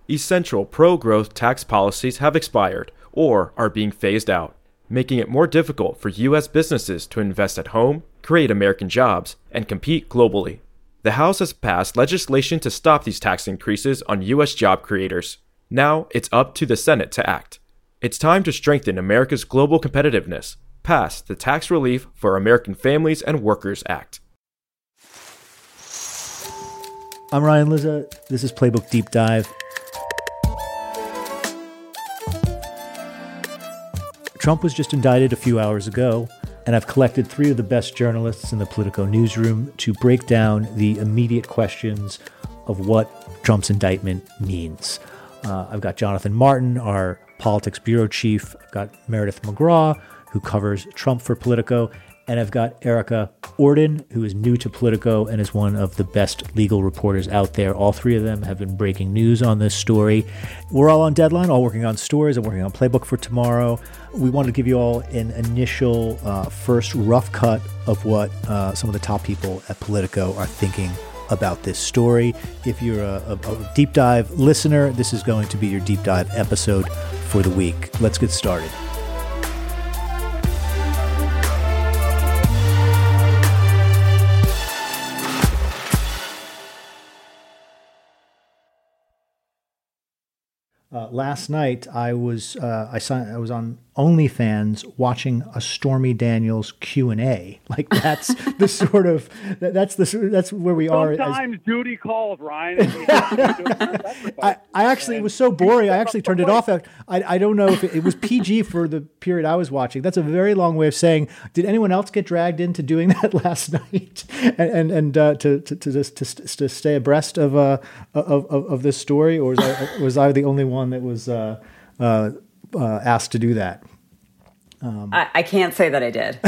Essential pro-growth tax policies have expired or are being phased out, making it more difficult for U.S. businesses to invest at home, create American jobs, and compete globally. The House has passed legislation to stop these tax increases on U.S. job creators. Now it's up to the Senate to act. It's time to strengthen America's global competitiveness. Pass the Tax Relief for American Families and Workers Act. I'm Ryan Lizza. This is Playbook Deep Dive. Trump was just indicted a few hours ago, and I've collected 3 of the best journalists in the Politico newsroom to break down the immediate questions of what Trump's indictment means. I've got Jonathan Martin, our politics bureau chief. I've got Meredith McGraw, who covers Trump for Politico. And I've got Erica Orden, who is new to Politico and is one of the best legal reporters out there. All 3 of them have been breaking news on this story. We're all on deadline, all working on stories. I'm working on Playbook for tomorrow. We wanted to give you all an initial first rough cut of what some of the top people at Politico are thinking about this story. If you're a deep dive listener, this is going to be your deep dive episode for the week. Let's get started. Last night, I was on OnlyFans watching a Stormy Daniels Q&A. Like that's the sort of that's where we are. Sometimes duty calls, Ryan. I actually, it was so boring. I actually turned it off. I don't know if it was PG for the period I was watching. That's a very long way of saying, did anyone else get dragged into doing that last night? And to stay abreast of this story, or was I the only one that was asked to do that? I can't say that I did.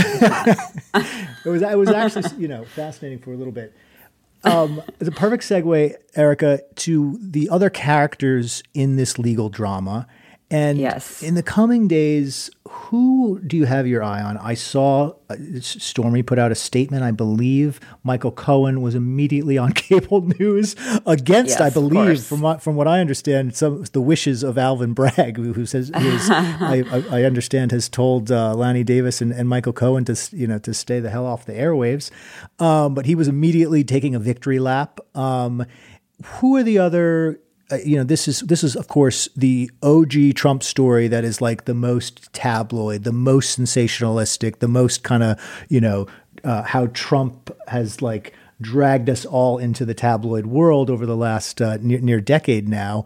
It was actually fascinating for a little bit. It's a perfect segue, Erica, to the other characters in this legal drama. And yes, in the coming days, who do you have your eye on? I saw Stormy put out a statement. I believe Michael Cohen was immediately on cable news against, yes, I believe, from what I understand, the wishes of Alvin Bragg, who says I understand has told Lanny Davis and Michael Cohen to stay the hell off the airwaves. But he was immediately taking a victory lap. Who are the other? This is of course the OG Trump story that is like the most tabloid, the most sensationalistic, the most kind of how Trump has like dragged us all into the tabloid world over the last near decade now.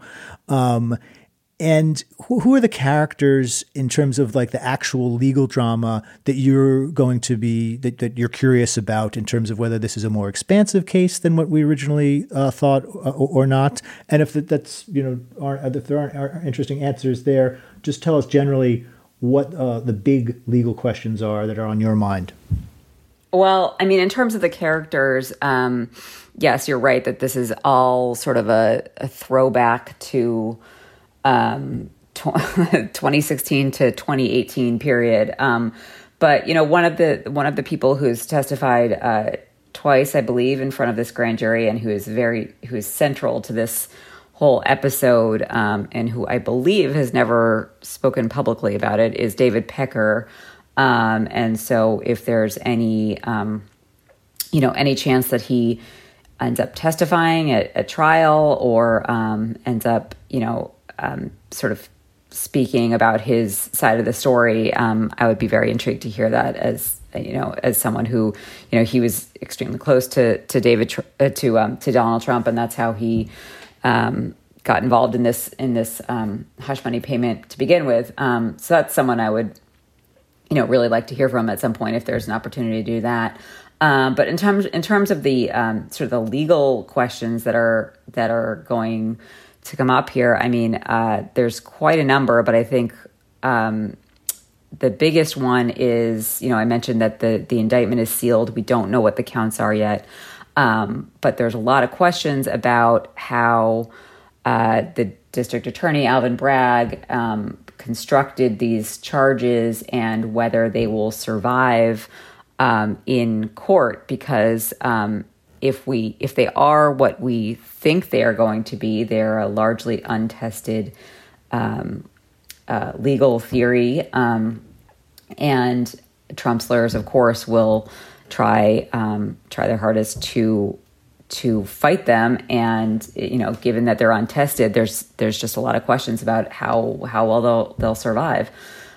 And who are the characters in terms of like the actual legal drama that you're going to be that you're curious about in terms of whether this is a more expansive case than what we originally thought or not? And if that's if there aren't interesting answers there, just tell us generally what the big legal questions are that are on your mind. Well, I mean, in terms of the characters, yes, you're right that this is all sort of a throwback to 2016 to 2018 period. But one of the people who's testified twice, I believe, in front of this grand jury, and who is central to this whole episode, and who I believe has never spoken publicly about it, is David Pecker. And so, if there's any chance that he ends up testifying at trial, or ends up sort of speaking about his side of the story, I would be very intrigued to hear that, as someone who, he was extremely close to Donald Trump, and that's how he got involved in this hush money payment to begin with. So that's someone I would, really like to hear from at some point if there's an opportunity to do that. But in terms of the sort of the legal questions that are going to come up here, I mean, there's quite a number, but I think the biggest one is, I mentioned that the indictment is sealed. We don't know what the counts are yet, but there's a lot of questions about how the district attorney, Alvin Bragg, constructed these charges and whether they will survive in court, because if they are what we think they are going to be, they're a largely untested legal theory, and Trump's lawyers, of course, will try their hardest to fight them. And given that they're untested, there's just a lot of questions about how well they'll survive.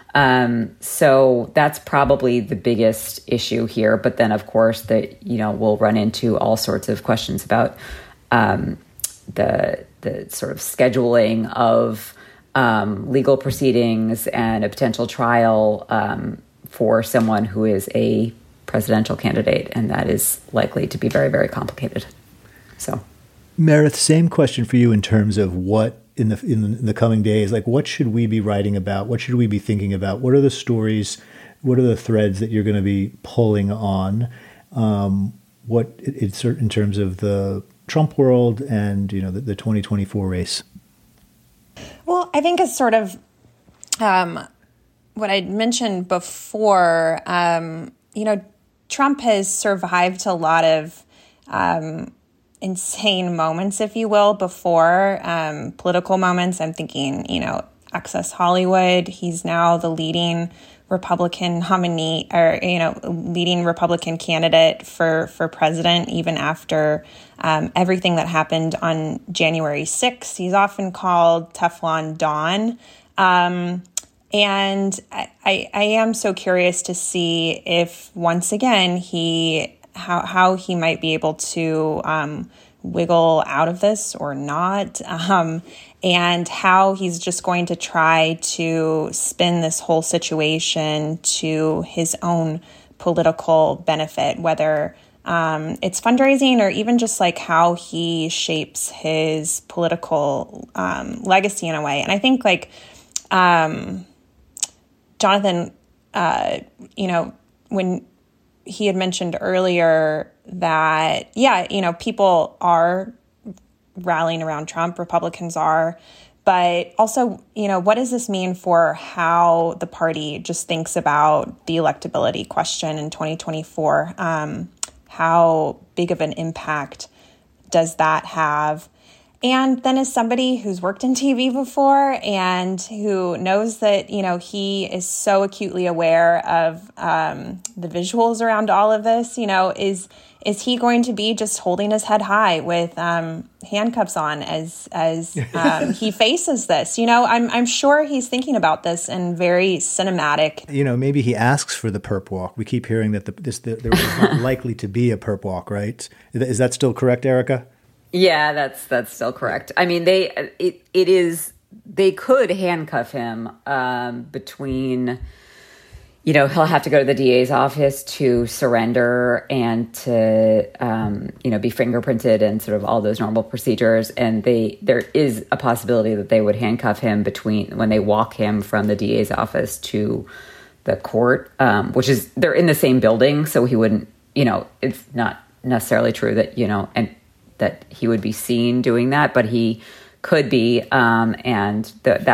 So that's probably the biggest issue here. But then, of course, we'll run into all sorts of questions about the sort of scheduling of legal proceedings and a potential trial for someone who is a presidential candidate, and that is likely to be very, very complicated. So, Meredith, same question for you in terms of what in the coming days, like what should we be writing about? What should we be thinking about? What are the stories? What are the threads that you're going to be pulling on? What in terms of the Trump world and the 2024 race? Well, I think it's sort of what I'd mentioned before. Trump has survived a lot of insane moments, if you will, before, political moments. I'm thinking, Access Hollywood. He's now the leading Republican nominee or, leading Republican candidate for president, even after everything that happened on January 6th. He's often called Teflon Don. And I am so curious to see if, once again, how he might be able to wiggle out of this or not, and how he's just going to try to spin this whole situation to his own political benefit, whether it's fundraising or even just like how he shapes his political legacy in a way. And I think Jonathan, when he had mentioned earlier that, people are rallying around Trump, Republicans are, but also, what does this mean for how the party just thinks about the electability question in 2024? How big of an impact does that have? And then as somebody who's worked in TV before and who knows that, he is so acutely aware of the visuals around all of this, is he going to be just holding his head high with handcuffs on as he faces this? I'm sure he's thinking about this in very cinematic. Maybe he asks for the perp walk. We keep hearing that there was not likely to be a perp walk, right? Is that still correct, Erica? Yeah, that's still correct. I mean, they could handcuff him between, he'll have to go to the DA's office to surrender and to, be fingerprinted and sort of all those normal procedures. And there is a possibility that they would handcuff him when they walk him from the DA's office to the court, which is, they're in the same building. So he wouldn't, it's not necessarily true that, and that he would be seen doing that, but he could be, and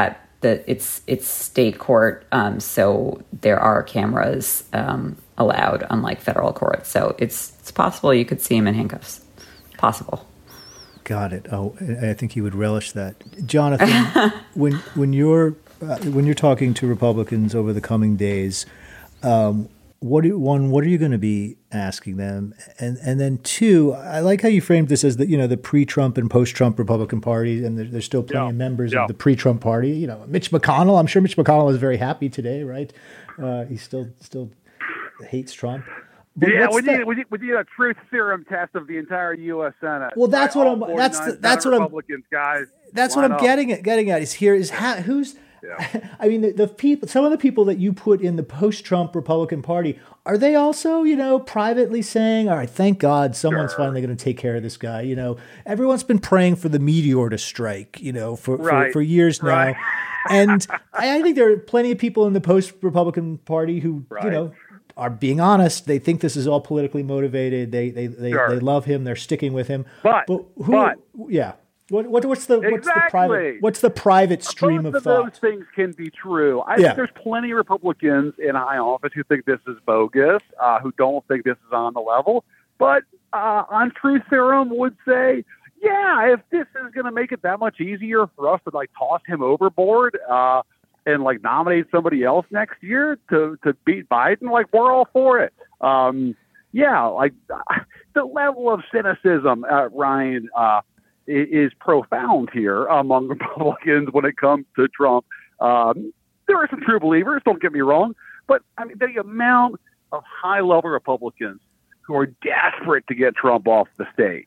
it's state court, so there are cameras allowed, unlike federal court. So it's possible you could see him in handcuffs. Possible. Got it. Oh, I think you would relish that, Jonathan. when you're talking to Republicans over the coming days, what are you going to be asking them? And then two, I like how you framed this as the pre-Trump and post-Trump Republican Party, and there's still plenty of members of the pre-Trump party. Mitch McConnell. I'm sure Mitch McConnell is very happy today, right? He still hates Trump. But we need a truth serum test of the entire U.S. Senate. Well, that's what I'm. That's what Republicans, guys. That's what I'm getting at. Who's. Yeah. I mean, the people. Some of the people that you put in the post-Trump Republican Party, are they also, privately saying, "All right, thank God, someone's finally going to take care of this guy." Everyone's been praying for the meteor to strike, for years now, right. And I think there are plenty of people in the post-Republican Party who, are being honest. They think this is all politically motivated. They love him. They're sticking with him. But yeah. What's the private stream of thought? Those things can be true. I think there's plenty of Republicans in high office who think this is bogus, who don't think this is on the level. But on Truth Serum would say, yeah, if this is going to make it that much easier for us to like toss him overboard and like nominate somebody else next year to beat Biden, like we're all for it. Yeah, like the level of cynicism, Ryan, is profound here among Republicans when it comes to Trump. There are some true believers, don't get me wrong, but I mean the amount of high-level Republicans who are desperate to get Trump off the stage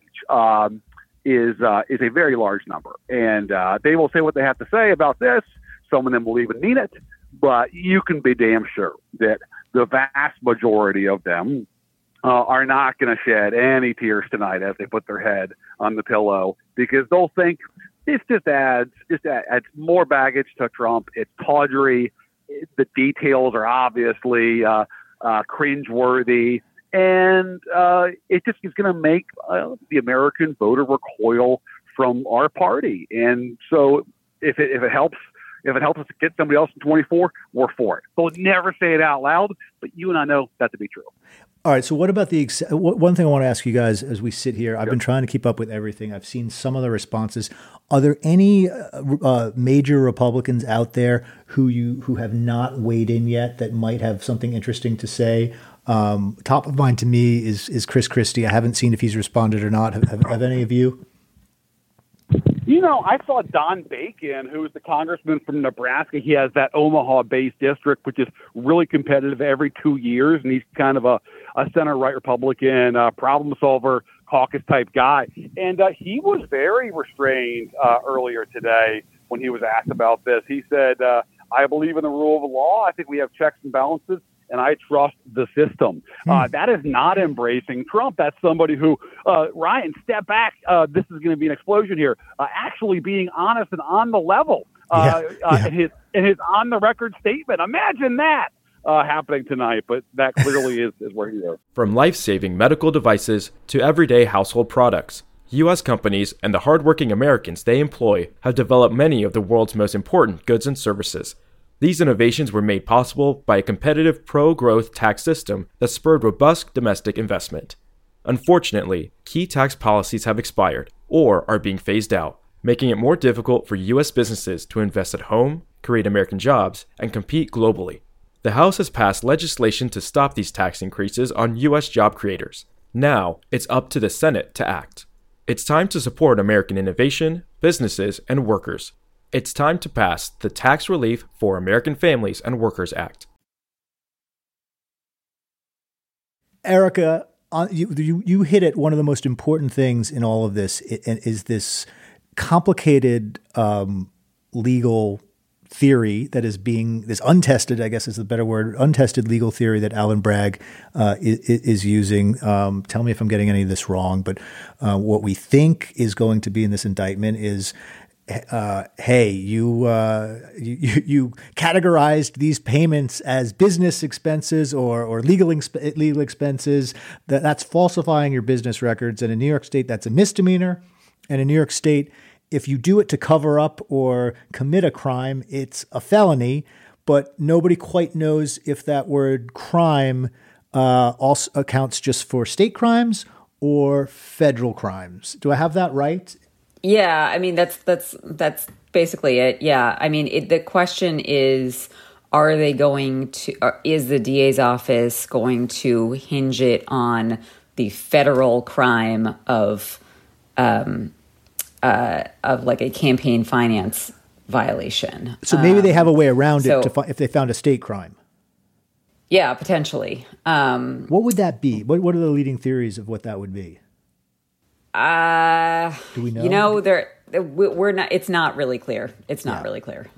is a very large number, and they will say what they have to say about this. Some of them will even mean it, but you can be damn sure that the vast majority of them are not going to shed any tears tonight as they put their head on the pillow, because they'll think this just adds more baggage to Trump. It's tawdry. The details are obviously cringeworthy. And it just is going to make the American voter recoil from our party. And so if it helps us get somebody else in 24, we're for it. They'll never say it out loud, but you and I know that to be true. All right. So what about one thing I want to ask you guys as we sit here? I've been trying to keep up with everything. I've seen some of the responses. Are there any major Republicans out there who have not weighed in yet that might have something interesting to say? Top of mind to me is Chris Christie. I haven't seen if he's responded or not. Have any of you? You know, I saw Don Bacon, who is the congressman from Nebraska. He has that Omaha-based district, which is really competitive every 2 years, and he's kind of a center-right Republican, problem solver, caucus-type guy. And he was very restrained earlier today when he was asked about this. He said, I believe in the rule of law. I think we have checks and balances, and I trust the system. That is not embracing Trump. That's somebody who, Ryan, step back. This is going to be an explosion here. Actually being honest and on the level in his on-the-record statement. Imagine that happening tonight, but that clearly is where he is. From life-saving medical devices to everyday household products, U.S. companies and the hardworking Americans they employ have developed many of the world's most important goods and services. These innovations were made possible by a competitive pro-growth tax system that spurred robust domestic investment. Unfortunately, key tax policies have expired or are being phased out, making it more difficult for U.S. businesses to invest at home, create American jobs, and compete globally. The House has passed legislation to stop these tax increases on U.S. job creators. Now, it's up to the Senate to act. It's time to support American innovation, businesses, and workers. It's time to pass the Tax Relief for American Families and Workers Act. Erica, you hit at one of the most important things in all of this, is this complicated legal theory that is being, this untested, I guess is the better word, untested legal theory that Alvin Bragg is using. Tell me if I'm getting any of this wrong, but what we think is going to be in this indictment is, hey, you categorized these payments as business expenses or legal expenses. That's falsifying your business records. And in New York State, that's a misdemeanor. And in New York State, if you do it to cover up or commit a crime, it's a felony. But nobody quite knows if that word crime also accounts just for state crimes or federal crimes. Do I have that right? Yeah, I mean, that's basically it. Yeah, I mean, the question is, are they going to, is the DA's office going to hinge it on the federal crime of like a campaign finance violation? So maybe they have a way around it if they found a state crime. Yeah, potentially. What would that be? What are the leading theories of what that would be? Do we know? You know, we're not. It's not really clear. It's not really clear.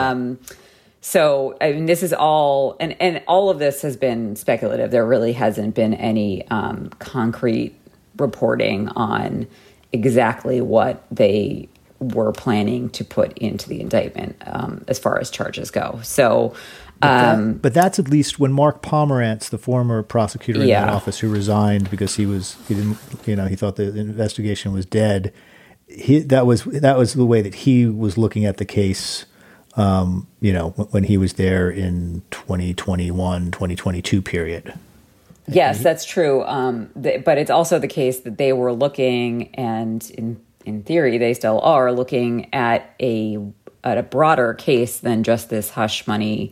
So I mean, this is all, and all of this has been speculative. There really hasn't been any concrete reporting on exactly what they were planning to put into the indictment as far as charges go. So. But that's at least when Mark Pomerantz, the former prosecutor in that office who resigned because he thought the investigation was dead. That was the way that he was looking at the case, when he was there in 2021, 2022 period. Yes, that's true. But it's also the case that they were looking, and in theory, they still are looking at a broader case than just this hush money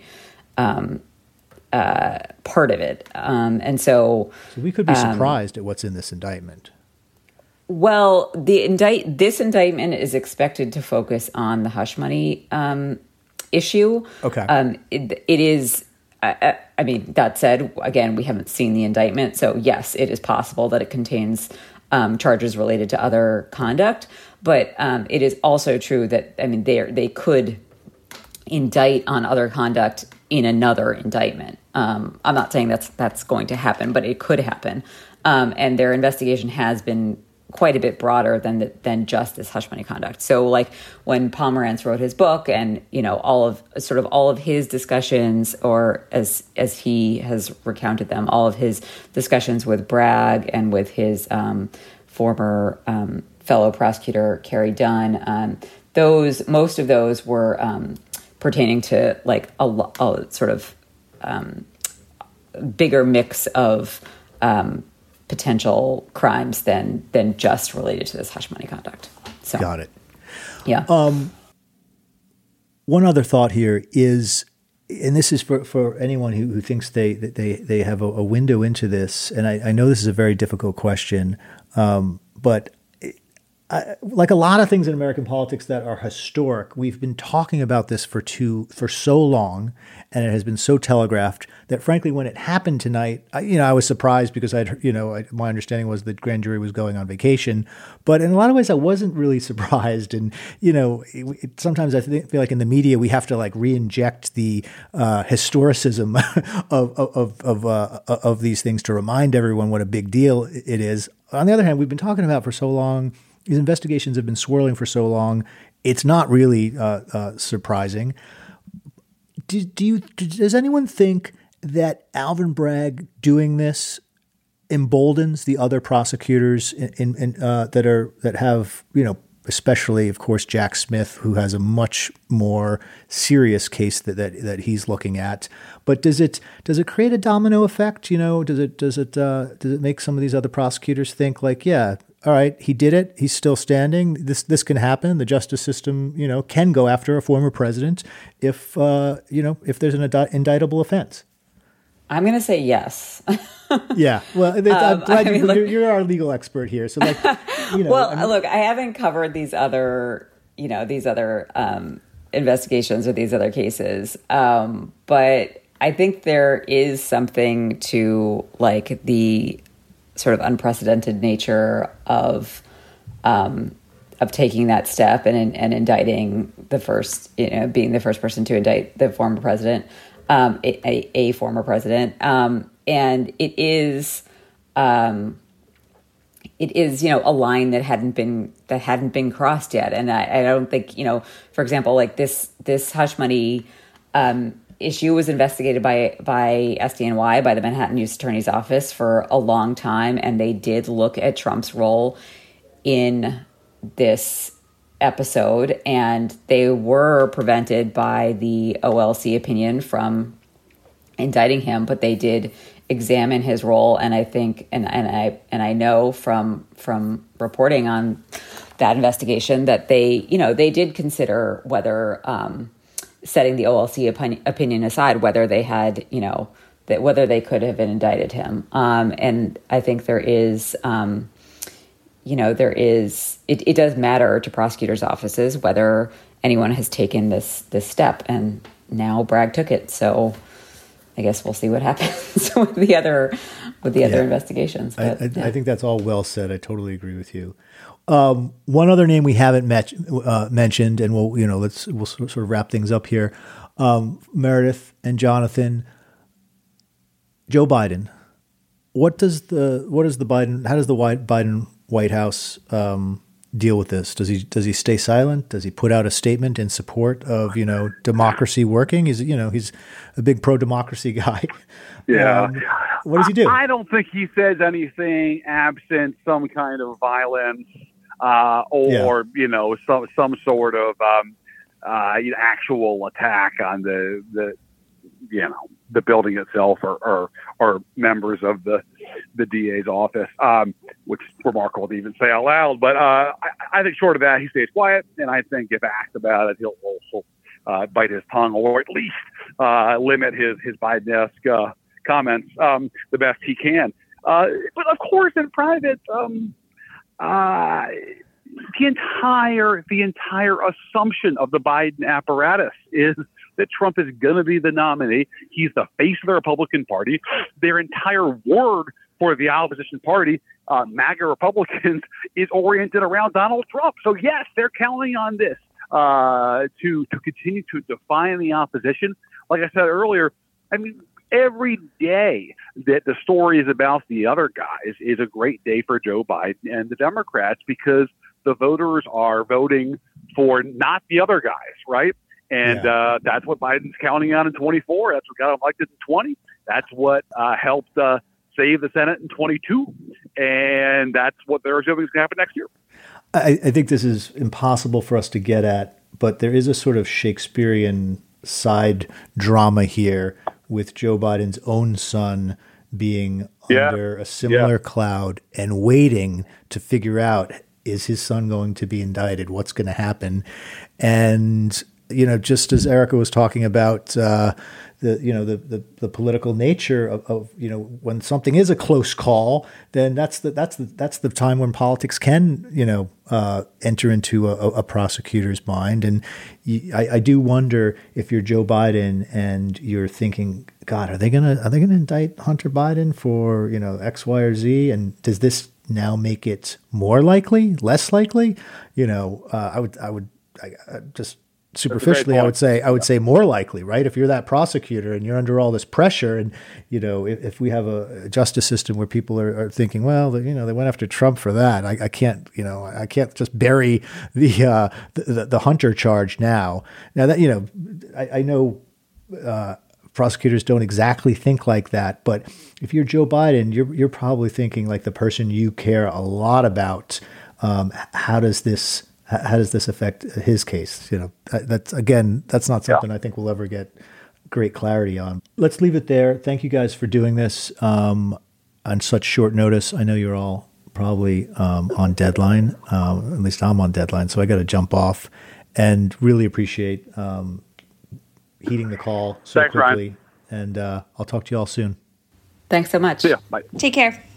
part of it. And so we could be surprised at what's in this indictment. Well, this indictment is expected to focus on the hush money issue. Okay. It is. I mean, that said, again, we haven't seen the indictment, so yes, it is possible that it contains charges related to other conduct. But it is also true that, I mean, they could indict on other conduct in another indictment. I'm not saying that's going to happen, but it could happen. And their investigation has been quite a bit broader than just this hush money conduct. So like when Pomerantz wrote his book, and all of his discussions, or as he has recounted them, all of his discussions with Bragg and with his former fellow prosecutor Carey Dunn, most of those were pertaining to like a sort of bigger mix of potential crimes than just related to this hush money conduct. So, got it. Yeah. One other thought here is, and this is for anyone who thinks they have a window into this, and I know this is a very difficult question, but like a lot of things in American politics that are historic, we've been talking about this for so long, and it has been so telegraphed that, frankly, when it happened tonight, I was surprised because my understanding was that grand jury was going on vacation, but in a lot of ways I wasn't really surprised. And sometimes I feel like in the media we have to like re-inject the historicism of these things to remind everyone what a big deal it is. On the other hand, we've been talking about for so long. These investigations have been swirling for so long. It's not really surprising. Does anyone think that Alvin Bragg doing this emboldens the other prosecutors that have, especially, of course, Jack Smith, who has a much more serious case that he's looking at? But does it create a domino effect? Does it make some of these other prosecutors think like, yeah, all right, he did it. He's still standing. This can happen. The justice system, can go after a former president if there's an indictable offense. I'm going to say yes. Yeah. Well, I'm glad you're our legal expert here. So, like, Well, look, I haven't covered these other investigations or these other cases, but I think there is something to like the sort of unprecedented nature of taking that step and indicting the first, being the first person to indict the former president, a former president, and it is a line that hadn't been crossed yet, and I don't think for example, like this hush money issue was investigated by SDNY, by the Manhattan U.S. Attorney's Office, for a long time, and they did look at Trump's role in this episode, and they were prevented by the OLC opinion from indicting him, but they did examine his role, and I think, and I know from reporting on that investigation that they did consider whether, setting the OLC opinion aside, whether they had, whether they could have indicted him. And I think there is, it does matter to prosecutors' offices whether anyone has taken this step, and now Bragg took it. So I guess we'll see what happens with the other investigations. But, I think that's all well said. I totally agree with you. One other name we haven't mentioned, and we'll sort of wrap things up here. Meredith and Jonathan, Joe Biden. How does the Biden White House deal with this? Does he stay silent? Does he put out a statement in support of democracy working? He's a big pro-democracy guy. Yeah. What does he do? I don't think he says anything absent some kind of violence or some sort of actual attack on the the building itself or members of the DA's office, which is remarkable to even say out loud. But I think short of that, he stays quiet, and I think if asked about it, he'll also bite his tongue, or at least limit his Biden-esque comments the best he can. But of course, in private, the entire assumption of the Biden apparatus is that Trump is going to be the nominee. He's the face of the Republican Party. Their entire word for the opposition party, MAGA Republicans, is oriented around Donald Trump. So yes, they're counting on this to continue to define the opposition. Like I said earlier, I mean, every day that the story is about the other guys is a great day for Joe Biden and the Democrats, because the voters are voting for not the other guys, right? And that's what Biden's counting on in 24. That's what got him elected in 20. That's what helped save the Senate in 22. And that's what they're assuming is going to happen next year. I think this is impossible for us to get at, but there is a sort of Shakespearean side drama here with Joe Biden's own son being under a similar cloud and waiting to figure out, is his son going to be indicted? What's going to happen? And, just as Erica was talking about the political nature of when something is a close call, then that's the time when politics can, enter into a prosecutor's mind. And I do wonder if you're Joe Biden and you're thinking, God, are they gonna indict Hunter Biden for X, Y, or Z? And does this now make it more likely, less likely? I would just superficially, I would say more likely, right? If you're that prosecutor and you're under all this pressure, and if we have a justice system where people are thinking, well, they went after Trump for that, I can't just bury the Hunter charge now. Now that I know prosecutors don't exactly think like that, but if you're Joe Biden, you're probably thinking like the person you care a lot about. How does this affect his case? That's not something I think we'll ever get great clarity on. Let's leave it there. Thank you guys for doing this on such short notice. I know you're all probably on deadline. At least I'm on deadline, so I got to jump off. And really appreciate heeding the call so quickly. Ryan. And I'll talk to you all soon. Thanks so much. See ya. Bye. Take care.